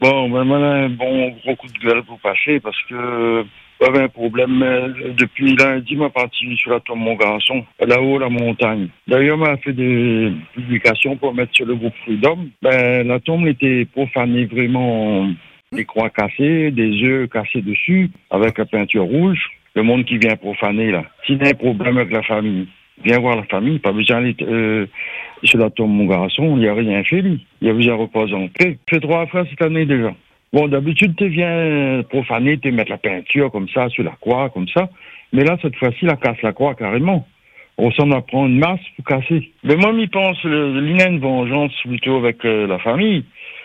Bon, ben, moi, un bon gros coup de gueule pour passer parce que j'avais un problème depuis lundi, m'a parti sur la tombe mon garçon, là-haut, la montagne. D'ailleurs, m'a fait des publications pour mettre sur le groupe Freedom. Ben, la tombe était profanée vraiment, des croix cassées, des œufs cassés dessus, avec la peinture rouge. Le monde qui vient profaner, là. S'il y a un problème avec la famille, viens voir la famille, pas besoin d'aller sur la tombe mon garçon, il n'y a rien fait, lui. Il a besoin de reposer en paix. Fait 3 fois cette année déjà. Bon, d'habitude, tu viens profaner, tu mettre la peinture comme ça, sur la croix, comme ça. Mais là, cette fois-ci, la casse la croix carrément. On s'en apprend une masse pour casser. Mais moi, m'y pense, il y a une vengeance plutôt avec la famille.